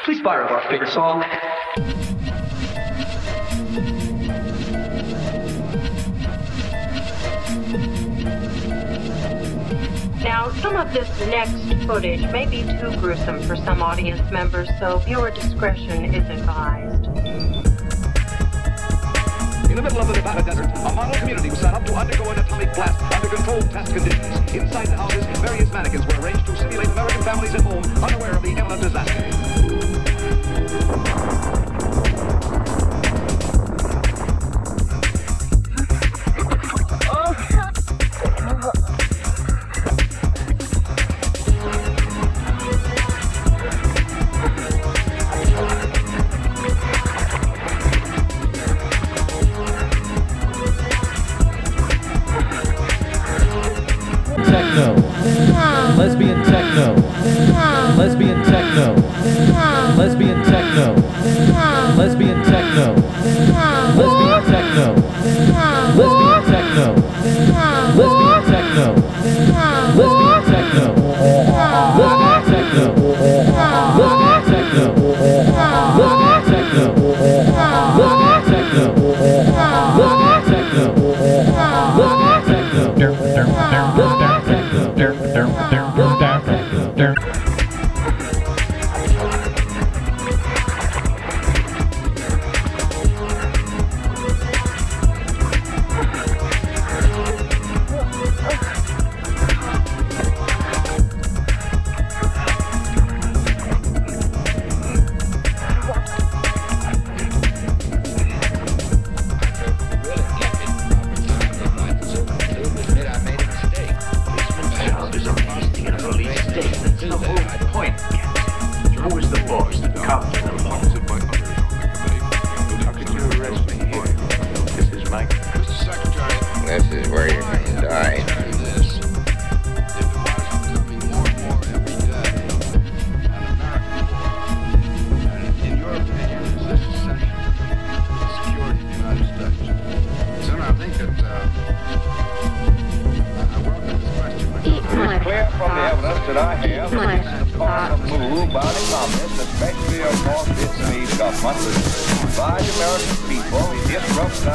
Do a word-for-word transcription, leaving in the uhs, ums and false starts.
Please fire up our favorite song. Now, some of this next footage may be too gruesome for some audience members, so viewer discretion is advised. In the middle of the Nevada desert, a model community was set up to undergo an atomic blast under controlled test conditions. Inside the houses, various mannequins were arranged to simulate American families at home, unaware of the imminent disaster. Techno, lesbian techno, lesbian techno, lesbian techno, lesbian techno, lesbian techno, lesbian techno, lesbian techno, lesbian techno, lesbian techno, lesbian techno, lesbian techno, lesbian techno, lesbian techno, lesbian techno. This is where you're going to die. Clear from the evidence that I have, this is a part move by the communists, especially of North Vietnamese government, by the American people, disrupts